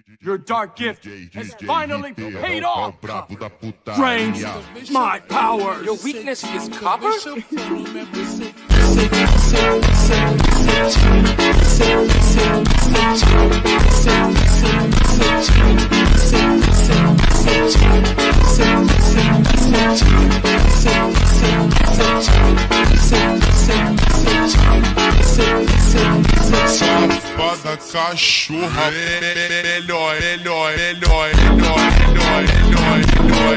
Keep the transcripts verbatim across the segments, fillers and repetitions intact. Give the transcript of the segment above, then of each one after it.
Your dark gift has finally paid off. Drains my power. Your weakness is copper? Safada cachorra, melhor, melhor, melhor, melhor, melhor, melhor, melhor,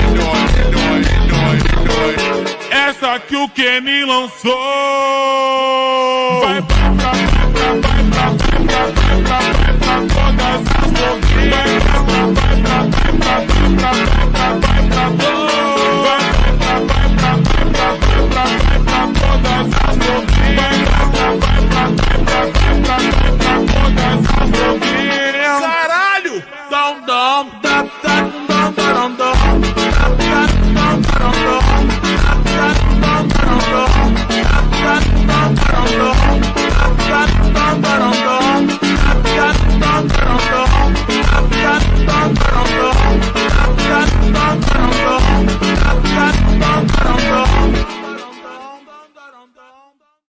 essa que o Kenny lançou.